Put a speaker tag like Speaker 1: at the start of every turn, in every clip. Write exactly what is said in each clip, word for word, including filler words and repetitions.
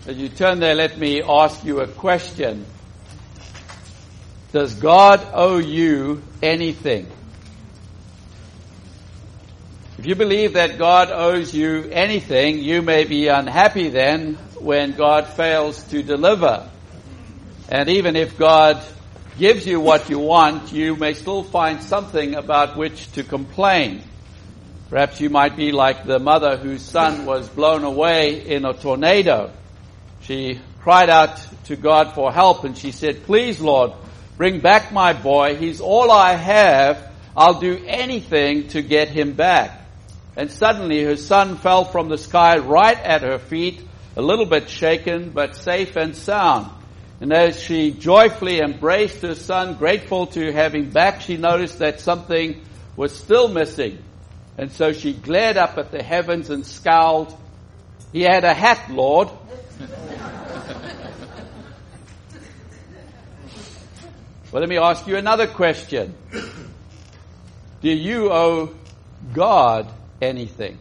Speaker 1: As you turn there, let me ask you a question. Does God owe you anything? If you believe that God owes you anything, you may be unhappy then when God fails to deliver. And even if God gives you what you want, you may still find something about which to complain. Perhaps you might be like the mother whose son was blown away in a tornado. She cried out to God for help and she said, "Please, Lord, bring back my boy. He's all I have. I'll do anything to get him back." And suddenly her son fell from the sky right at her feet, a little bit shaken, but safe and sound. And as she joyfully embraced her son, grateful to have him back, she noticed that something was still missing. And so she glared up at the heavens and scowled. "He had a hat, Lord." Well, let me ask you another question. Do you owe God anything?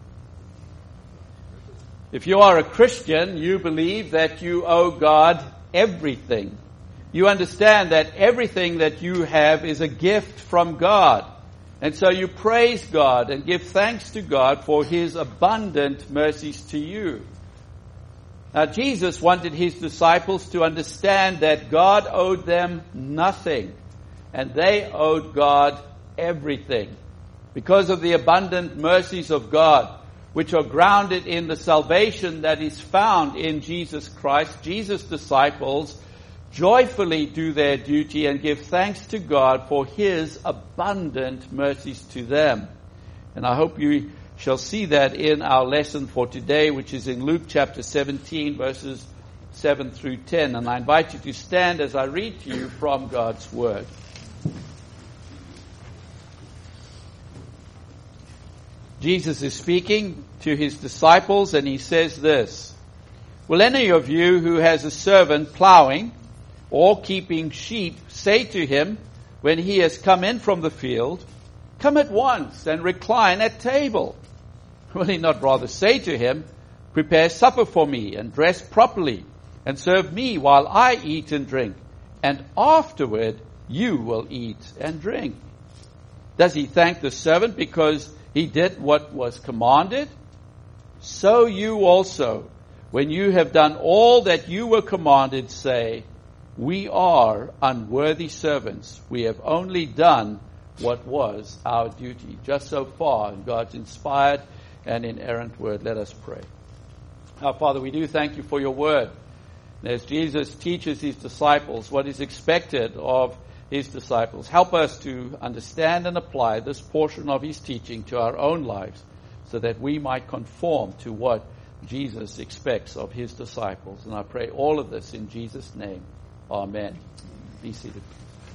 Speaker 1: If you are a Christian, you believe that you owe God everything. You understand that everything that you have is a gift from God. And so you praise God and give thanks to God for His abundant mercies to you. Now, Jesus wanted His disciples to understand that God owed them nothing, and they owed God everything. Because of the abundant mercies of God, which are grounded in the salvation that is found in Jesus Christ, Jesus' disciples joyfully do their duty and give thanks to God for His abundant mercies to them. And I hope you shall see that in our lesson for today, which is in Luke chapter seventeen, verses seven through ten. And I invite you to stand as I read to you from God's Word. Jesus is speaking to His disciples, and He says this: "Will any of you who has a servant plowing or keeping sheep say to him, when he has come in from the field, 'Come at once and recline at table'? Will he not rather say to him, 'Prepare supper for me and dress properly and serve me while I eat and drink, and afterward you will eat and drink'? Does he thank the servant because he did what was commanded? So you also, when you have done all that you were commanded, say, 'We are unworthy servants. We have only done what was our duty.'" Just so far in God's inspired and inerrant word. Let us pray. Our Father, we do thank you for your word. And as Jesus teaches his disciples what is expected of his disciples, help us to understand and apply this portion of his teaching to our own lives so that we might conform to what Jesus expects of his disciples. And I pray all of this in Jesus' name. Amen. Be seated.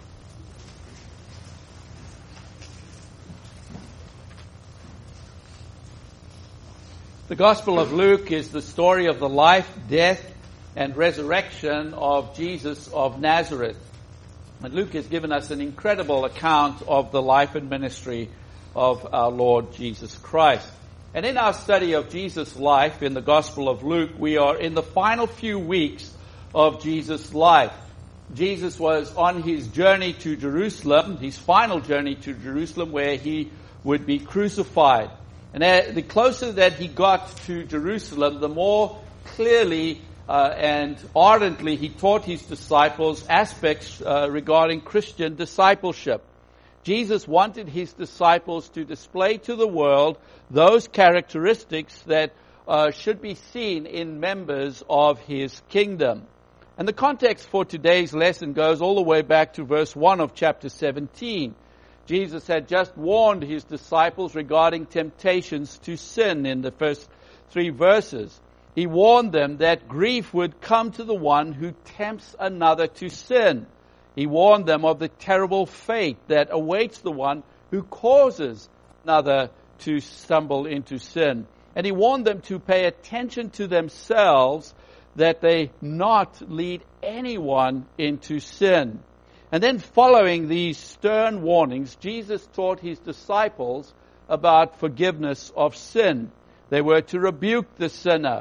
Speaker 1: The Gospel of Luke is the story of the life, death, and resurrection of Jesus of Nazareth. And Luke has given us an incredible account of the life and ministry of our Lord Jesus Christ. And in our study of Jesus' life in the Gospel of Luke, we are in the final few weeks of Jesus' life. Jesus was on his journey to Jerusalem, his final journey to Jerusalem, where he would be crucified. And the closer that he got to Jerusalem, the more clearly uh, and ardently he taught his disciples aspects uh, regarding Christian discipleship. Jesus wanted his disciples to display to the world those characteristics that uh, should be seen in members of his kingdom. And the context for today's lesson goes all the way back to verse one of chapter seventeen. Jesus had just warned his disciples regarding temptations to sin in the first three verses. He warned them that grief would come to the one who tempts another to sin. He warned them of the terrible fate that awaits the one who causes another to stumble into sin. And he warned them to pay attention to themselves, that they not lead anyone into sin. And then following these stern warnings, Jesus taught his disciples about forgiveness of sin. They were to rebuke the sinner.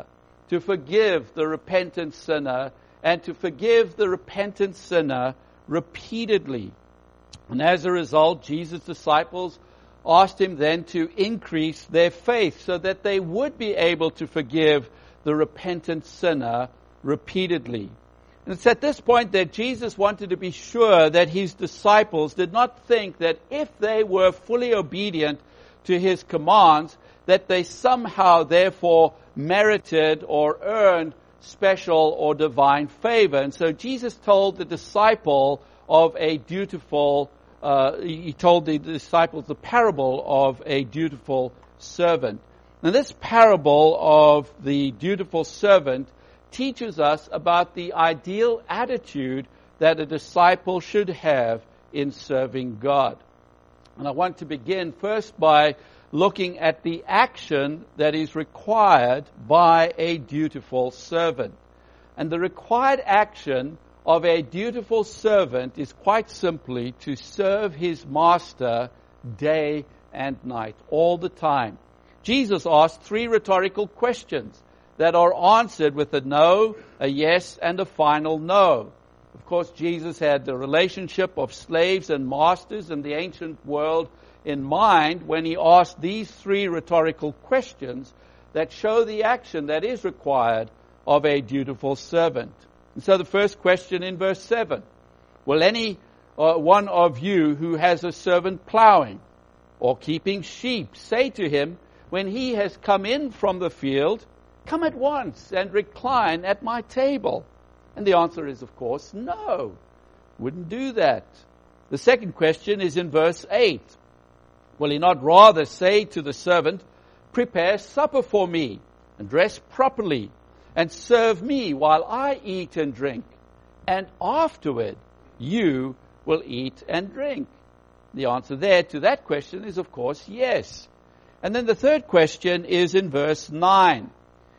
Speaker 1: to forgive the repentant sinner, and to forgive the repentant sinner repeatedly. And as a result, Jesus' disciples asked him then to increase their faith so that they would be able to forgive the repentant sinner repeatedly. And it's at this point that Jesus wanted to be sure that his disciples did not think that if they were fully obedient to his commands, that they somehow therefore merited or earned special or divine favor. And so Jesus told the disciple of a dutiful, uh, he told the disciples the parable of a dutiful servant. Now this parable of the dutiful servant teaches us about the ideal attitude that a disciple should have in serving God. And I want to begin first by looking at the action that is required by a dutiful servant. And the required action of a dutiful servant is quite simply to serve his master day and night, all the time. Jesus asked three rhetorical questions that are answered with a no, a yes, and a final no. Of course, Jesus had the relationship of slaves and masters in the ancient world in mind when he asked these three rhetorical questions that show the action that is required of a dutiful servant. And so the first question in verse seven, will any uh, one of you who has a servant plowing or keeping sheep say to him, when he has come in from the field, come at once and recline at my table? And the answer is, of course, no. Wouldn't do that. The second question is in verse eight. Will he not rather say to the servant, prepare supper for me, and dress properly, and serve me while I eat and drink, and afterward you will eat and drink? The answer there to that question is, of course, yes. And then the third question is in verse nine.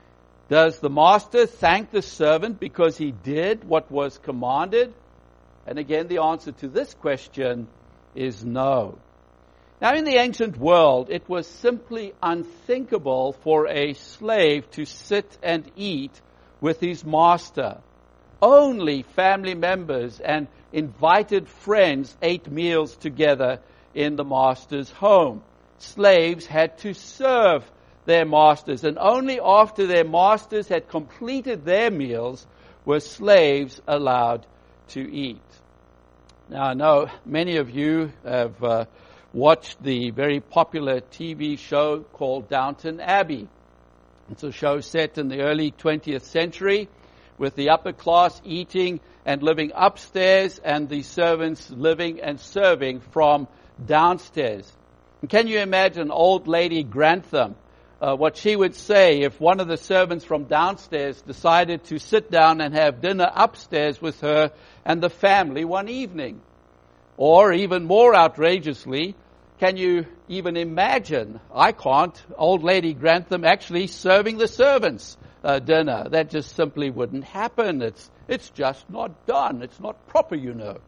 Speaker 1: Does the master thank the servant because he did what was commanded? And again, the answer to this question is no. Now, in the ancient world, it was simply unthinkable for a slave to sit and eat with his master. Only family members and invited friends ate meals together in the master's home. Slaves had to serve their masters, and only after their masters had completed their meals were slaves allowed to eat. Now, I know many of you have uh, watched the very popular T V show called Downton Abbey. It's a show set in the early twentieth century with the upper class eating and living upstairs and the servants living and serving from downstairs. And can you imagine old lady Grantham, uh, what she would say if one of the servants from downstairs decided to sit down and have dinner upstairs with her and the family one evening? Or even more outrageously, can you even imagine, I can't, old lady Grantham actually serving the servants uh, dinner? That just simply wouldn't happen. It's it's just not done. It's not proper, you know.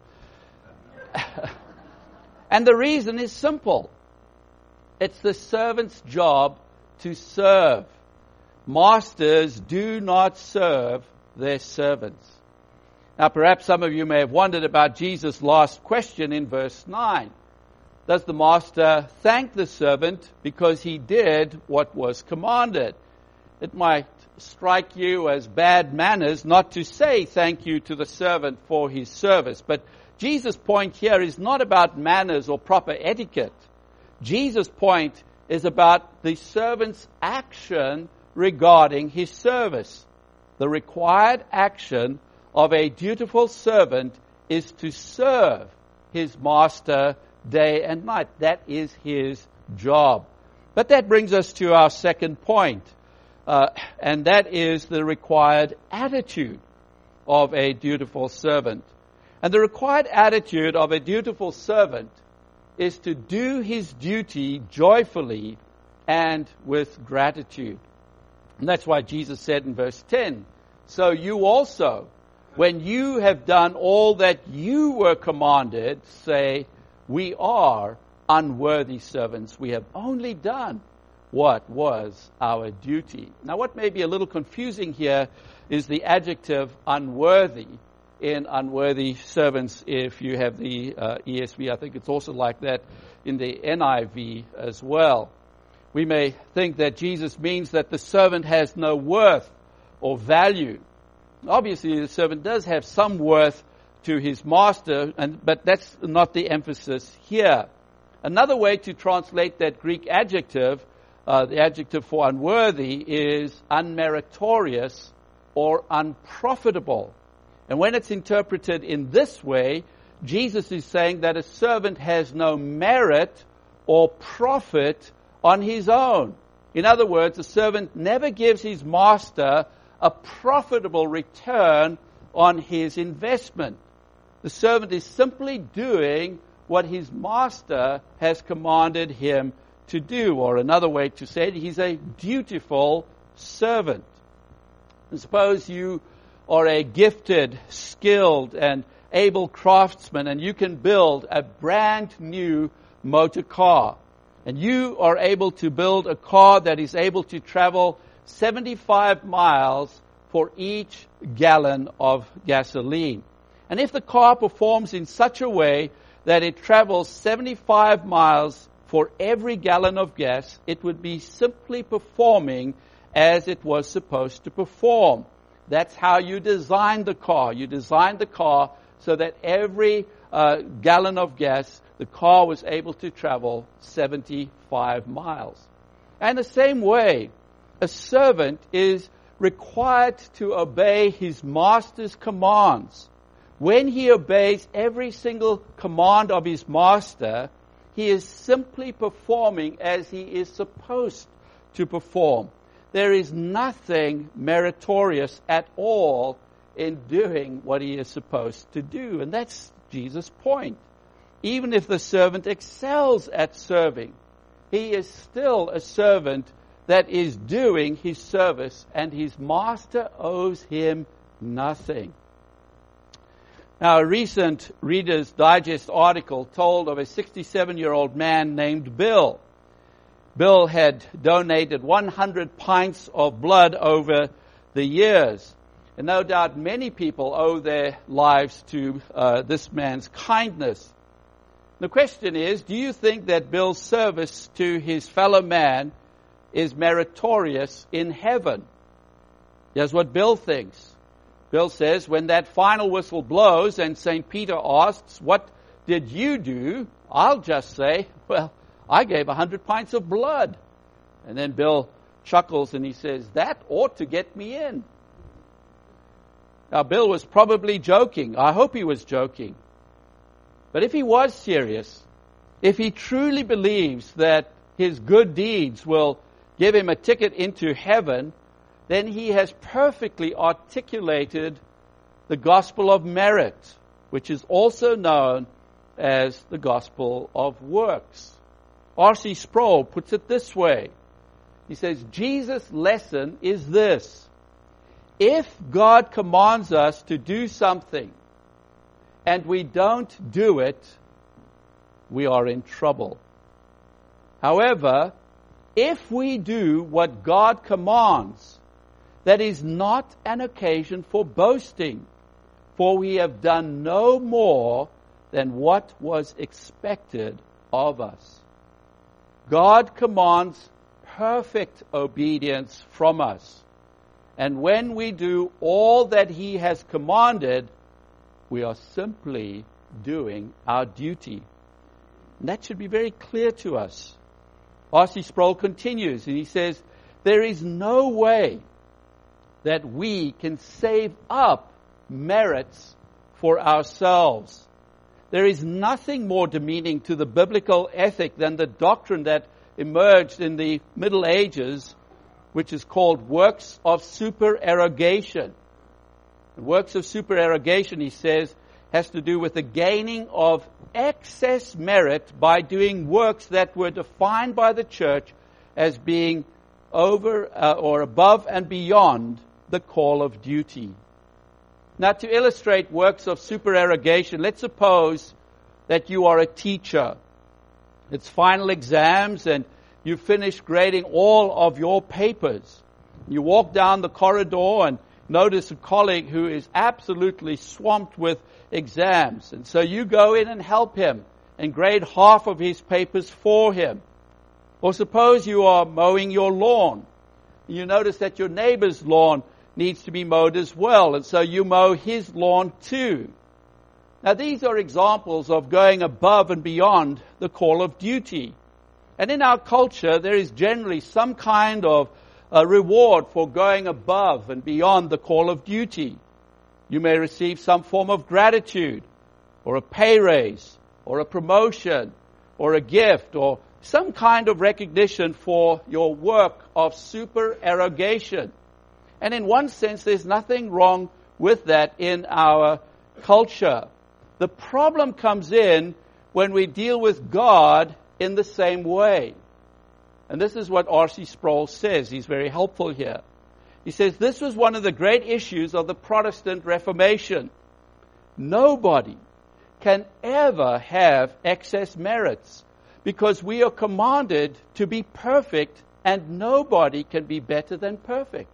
Speaker 1: And the reason is simple. It's the servant's job to serve. Masters do not serve their servants. Now, perhaps some of you may have wondered about Jesus' last question in verse nine. Does the master thank the servant because he did what was commanded? It might strike you as bad manners not to say thank you to the servant for his service. But Jesus' point here is not about manners or proper etiquette. Jesus' point is about the servant's action regarding his service. The required action of a dutiful servant is to serve his master day and night. That is his job. But that brings us to our second point, uh, and that is the required attitude of a dutiful servant. And the required attitude of a dutiful servant is to do his duty joyfully and with gratitude. And that's why Jesus said in verse ten, so you also, when you have done all that you were commanded, say, we are unworthy servants. We have only done what was our duty. Now, what may be a little confusing here is the adjective unworthy in unworthy servants. If you have the uh, E S V, I think it's also like that in the N I V as well. We may think that Jesus means that the servant has no worth or value. Obviously, the servant does have some worth to his master, and but that's not the emphasis here. Another way to translate that Greek adjective, uh, the adjective for unworthy, is unmeritorious or unprofitable. And when it's interpreted in this way, Jesus is saying that a servant has no merit or profit on his own. In other words, a servant never gives his master a profitable return on his investment. The servant is simply doing what his master has commanded him to do. Or another way to say it, he's a dutiful servant. And suppose you are a gifted, skilled, and able craftsman, and you can build a brand new motor car. And you are able to build a car that is able to travel seventy-five miles for each gallon of gasoline. And if the car performs in such a way that it travels seventy-five miles for every gallon of gas, it would be simply performing as it was supposed to perform. That's how you design the car. You designed the car so that every uh, gallon of gas, the car was able to travel seventy-five miles. And the same way, a servant is required to obey his master's commands. When he obeys every single command of his master, he is simply performing as he is supposed to perform. There is nothing meritorious at all in doing what he is supposed to do. And that's Jesus' point. Even if the servant excels at serving, he is still a servant that is doing his service, and his master owes him nothing. Now, a recent Reader's Digest article told of a sixty-seven-year-old man named Bill. Bill had donated one hundred pints of blood over the years. And no doubt many people owe their lives to uh, this man's kindness. The question is, do you think that Bill's service to his fellow man is meritorious in heaven? Here's what Bill thinks. Bill says, when that final whistle blows and Saint Peter asks, what did you do? I'll just say, well, I gave a hundred pints of blood. And then Bill chuckles and he says, that ought to get me in. Now, Bill was probably joking. I hope he was joking. But if he was serious, if he truly believes that his good deeds will give him a ticket into heaven, then he has perfectly articulated the gospel of merit, which is also known as the gospel of works. R C Sproul puts it this way. He says, Jesus' lesson is this. If God commands us to do something and we don't do it, we are in trouble. However, if we do what God commands, that is not an occasion for boasting, for we have done no more than what was expected of us. God commands perfect obedience from us. And when we do all that He has commanded, we are simply doing our duty. And that should be very clear to us. R C Sproul continues and he says, there is no way that we can save up merits for ourselves. There is nothing more demeaning to the biblical ethic than the doctrine that emerged in the Middle Ages, which is called works of supererogation. The works of supererogation, he says, has to do with the gaining of excess merit by doing works that were defined by the church as being over uh, or above and beyond the call of duty. Now, to illustrate works of supererogation, let's suppose that you are a teacher. It's final exams and you finished grading all of your papers. You walk down the corridor and notice a colleague who is absolutely swamped with exams. And so you go in and help him and grade half of his papers for him. Or suppose you are mowing your lawn. You notice that your neighbor's lawn needs to be mowed as well, and so you mow his lawn too. Now these are examples of going above and beyond the call of duty. And in our culture, there is generally some kind of a reward for going above and beyond the call of duty. You may receive some form of gratitude, or a pay raise, or a promotion, or a gift, or some kind of recognition for your work of supererogation. And in one sense, there's nothing wrong with that in our culture. The problem comes in when we deal with God in the same way. And this is what R C Sproul says. He's very helpful here. He says, this was one of the great issues of the Protestant Reformation. Nobody can ever have excess merits because we are commanded to be perfect, and nobody can be better than perfect.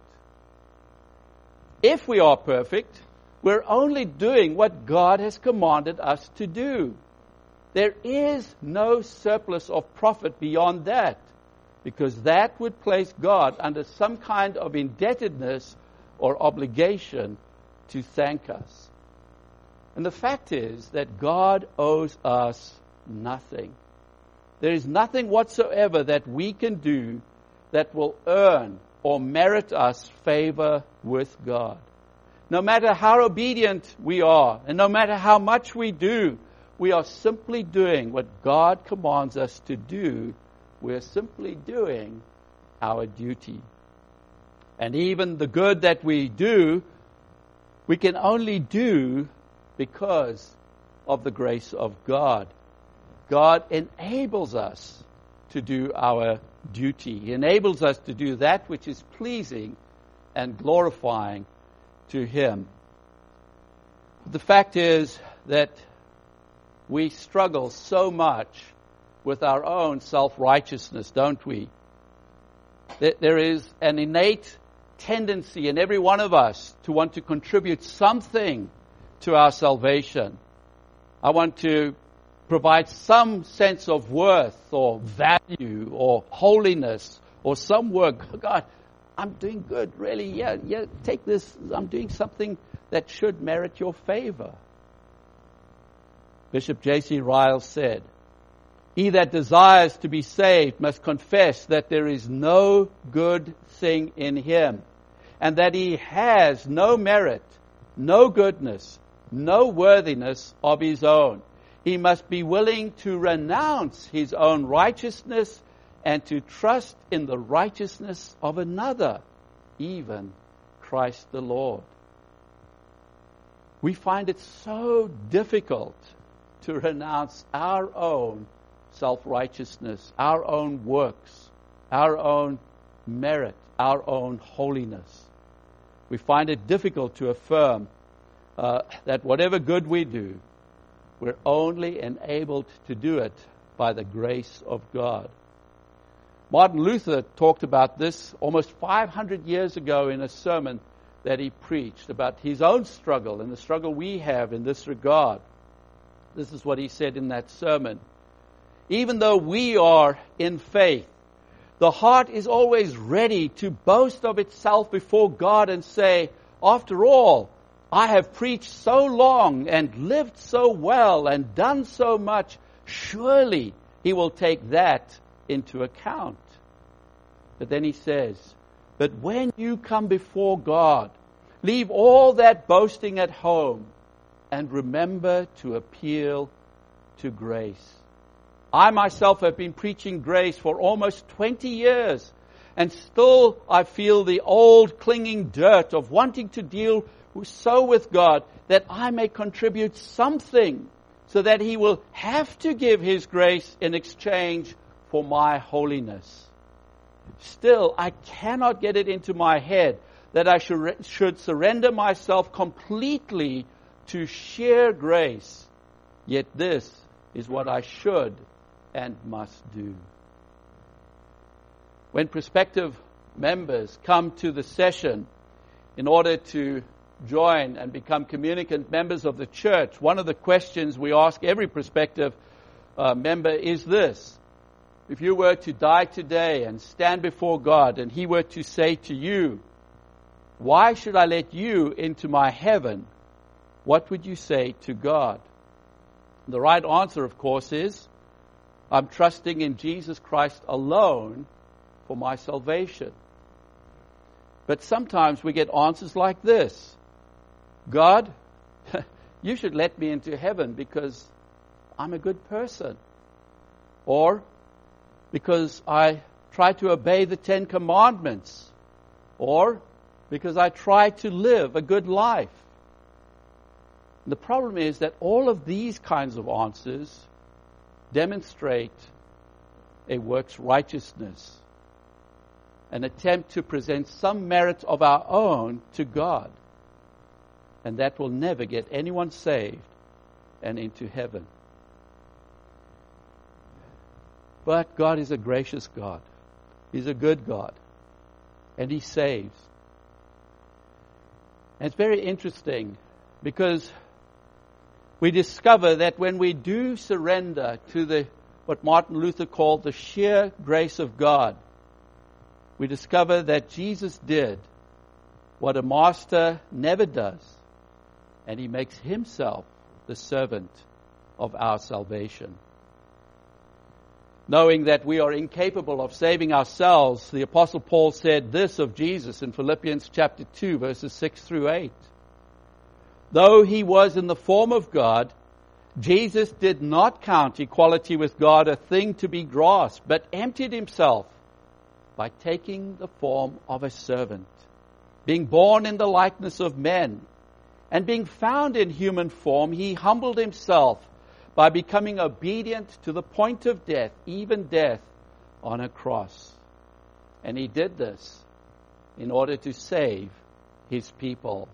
Speaker 1: If we are perfect, we're only doing what God has commanded us to do. There is no surplus of profit beyond that, because that would place God under some kind of indebtedness or obligation to thank us. And the fact is that God owes us nothing. There is nothing whatsoever that we can do that will earn or merit us favor with God. No matter how obedient we are, and no matter how much we do, we are simply doing what God commands us to do. We are simply doing our duty. And even the good that we do, we can only do because of the grace of God. God enables us to do our duty. He enables us to do that which is pleasing and glorifying to Him. The fact is that we struggle so much with our own self-righteousness, don't we? There is an innate tendency in every one of us to want to contribute something to our salvation. I want to provide some sense of worth or value or holiness or some work. God, I'm doing good, really. Yeah, yeah, take this. I'm doing something that should merit your favor. Bishop J C Ryle said, "He that desires to be saved must confess that there is no good thing in him, and that he has no merit, no goodness, no worthiness of his own. He must be willing to renounce his own righteousness and to trust in the righteousness of another, even Christ the Lord." We find it so difficult to renounce our own self-righteousness, our own works, our own merit, our own holiness. We find it difficult to affirm uh, that whatever good we do, we're only enabled to do it by the grace of God. Martin Luther talked about this almost five hundred years ago in a sermon that he preached about his own struggle and the struggle we have in this regard. This is what he said in that sermon. Even though we are in faith, the heart is always ready to boast of itself before God and say, after all, I have preached so long and lived so well and done so much. Surely He will take that into account. But then he says, but when you come before God, leave all that boasting at home and remember to appeal to grace. I myself have been preaching grace for almost twenty years, and still I feel the old clinging dirt of wanting to deal so with God that I may contribute something so that He will have to give His grace in exchange for my holiness. Still, I cannot get it into my head that I should, should surrender myself completely to sheer grace. Yet this is what I should and must do. When prospective members come to the session in order to join and become communicant members of the church, one of the questions we ask every prospective uh, member is this. If you were to die today and stand before God and He were to say to you, "Why should I let you into my heaven?" what would you say to God? The right answer, of course, is, "I'm trusting in Jesus Christ alone for my salvation." But sometimes we get answers like this. "God, you should let me into heaven because I'm a good person." Or, "Because I try to obey the Ten Commandments." Or, "Because I try to live a good life." The problem is that all of these kinds of answers demonstrate a works righteousness, an attempt to present some merit of our own to God. And that will never get anyone saved and into heaven. But God is a gracious God. He's a good God. And He saves. And it's very interesting because we discover that when we do surrender to the what Martin Luther called the sheer grace of God, we discover that Jesus did what a master never does, and He makes Himself the servant of our salvation. Knowing that we are incapable of saving ourselves, the Apostle Paul said this of Jesus in Philippians chapter two, verses six through eight. "Though He was in the form of God, Jesus did not count equality with God a thing to be grasped, but emptied Himself by taking the form of a servant, being born in the likeness of men, and being found in human form, He humbled Himself by becoming obedient to the point of death, even death on a cross." And He did this in order to save His people.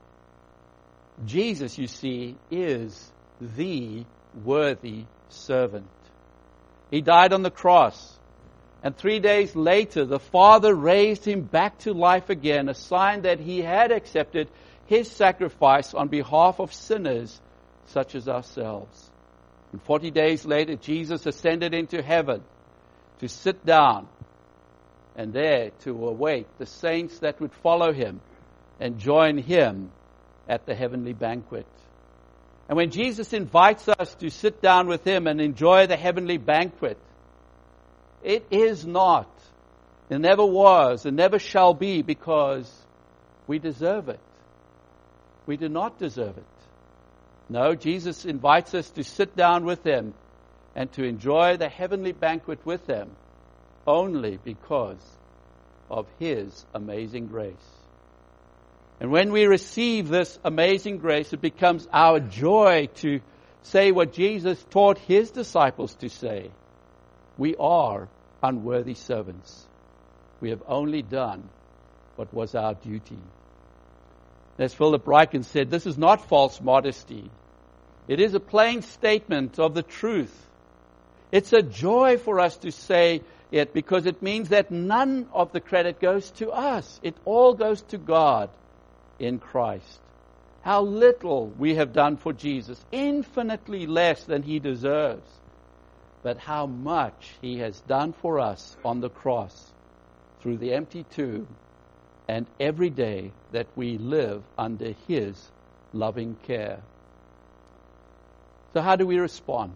Speaker 1: Jesus, you see, is the worthy servant. He died on the cross, and three days later the Father raised Him back to life again, a sign that He had accepted His sacrifice on behalf of sinners such as ourselves. And forty days later, Jesus ascended into heaven to sit down and there to await the saints that would follow Him and join Him at the heavenly banquet. And when Jesus invites us to sit down with Him and enjoy the heavenly banquet, it is not, it never was, and never shall be because we deserve it. We do not deserve it. No, Jesus invites us to sit down with Him and to enjoy the heavenly banquet with Him only because of His amazing grace. And when we receive this amazing grace, it becomes our joy to say what Jesus taught His disciples to say. We are unworthy servants. We have only done what was our duty. As Philip Ryken said, this is not false modesty. It is a plain statement of the truth. It's a joy for us to say it because it means that none of the credit goes to us. It all goes to God in Christ. How little we have done for Jesus, infinitely less than He deserves. But how much He has done for us on the cross through the empty tomb and every day that we live under His loving care. So how do we respond?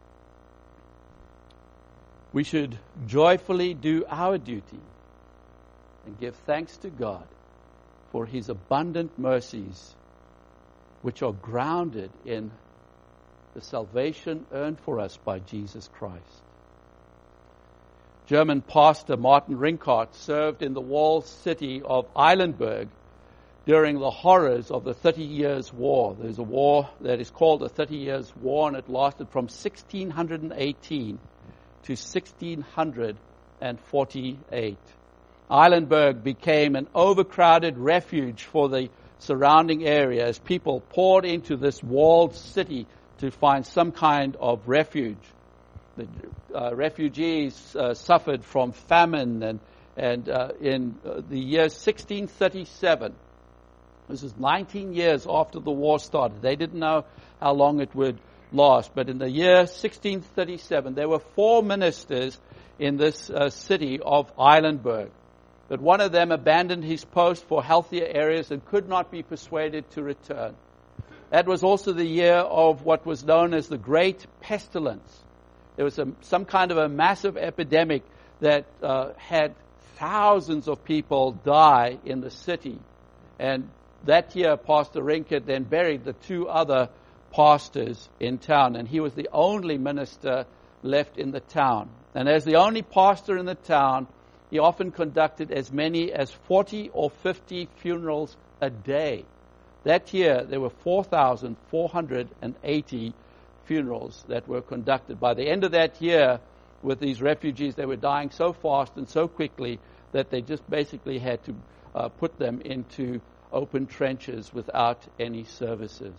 Speaker 1: We should joyfully do our duty and give thanks to God for His abundant mercies, which are grounded in the salvation earned for us by Jesus Christ. German pastor Martin Rinkart served in the walled city of Eilenburg during the horrors of the Thirty Years' War. There's a war that is called the Thirty Years' War, and it lasted from sixteen eighteen to sixteen forty-eight. Eilenburg became an overcrowded refuge for the surrounding area as people poured into this walled city to find some kind of refuge. The uh, refugees uh, suffered from famine and, And uh, in uh, the year sixteen thirty-seven, this is nineteen years after the war started. They didn't know how long it would last. But in the year sixteen thirty-seven, there were four ministers in this uh, city of Eilenburg. But one of them abandoned his post for healthier areas and could not be persuaded to return. That was also the year of what was known as the Great Pestilence. There was a, some kind of a massive epidemic that uh, had thousands of people die in the city. And that year, Pastor Rinkert then buried the two other pastors in town, and he was the only minister left in the town. And as the only pastor in the town, he often conducted as many as forty or fifty funerals a day. That year, there were four thousand four hundred eighty funerals that were conducted. By the end of that year, with these refugees, they were dying so fast and so quickly that they just basically had to uh, put them into open trenches without any services.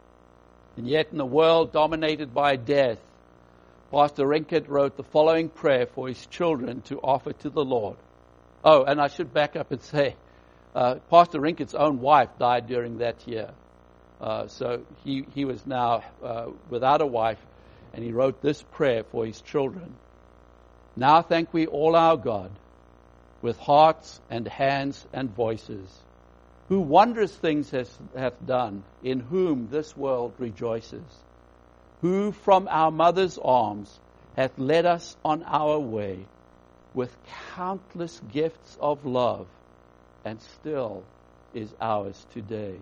Speaker 1: And yet, in a world dominated by death, Pastor Rinkert wrote the following prayer for his children to offer to the Lord. Oh, and I should back up and say, uh, Pastor Rinkert's own wife died during that year. Uh, so he, he was now uh, without a wife, and he wrote this prayer for his children. Now thank we all our God, with hearts and hands and voices, who wondrous things has, hath done, in whom this world rejoices, who from our mother's arms hath led us on our way, with countless gifts of love, and still is ours today.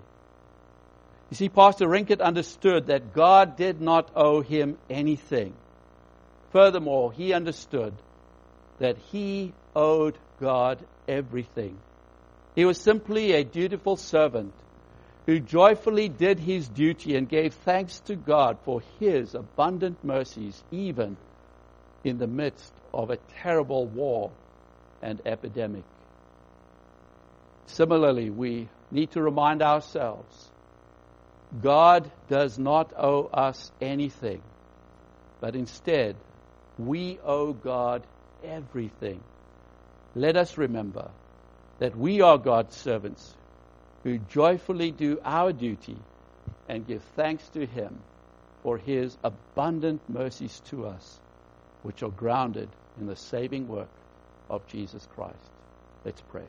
Speaker 1: You see, Pastor Rinkert understood that God did not owe him anything. Furthermore, he understood that he owed God everything. He was simply a dutiful servant who joyfully did his duty and gave thanks to God for his abundant mercies, even in the midst of a terrible war and epidemic. Similarly, we need to remind ourselves, God does not owe us anything, but instead, we owe God everything. Let us remember that we are God's servants who joyfully do our duty and give thanks to Him for His abundant mercies to us, which are grounded in the saving work of Jesus Christ. Let's pray.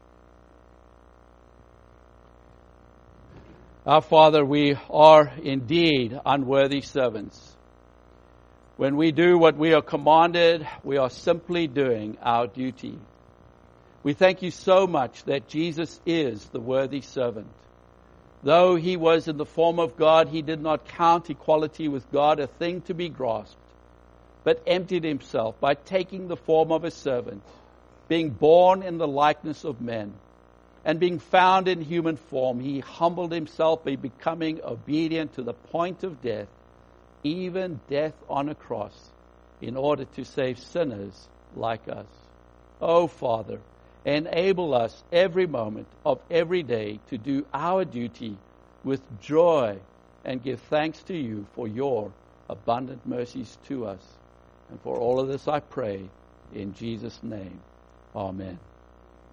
Speaker 1: Our Father, we are indeed unworthy servants. When we do what we are commanded, we are simply doing our duty. We thank you so much that Jesus is the worthy servant. Though he was in the form of God, he did not count equality with God a thing to be grasped, but emptied himself by taking the form of a servant, being born in the likeness of men. And being found in human form, he humbled himself by becoming obedient to the point of death, even death on a cross, in order to save sinners like us. Oh, Father, enable us every moment of every day to do our duty with joy and give thanks to you for your abundant mercies to us. And for all of this I pray in Jesus' name. Amen.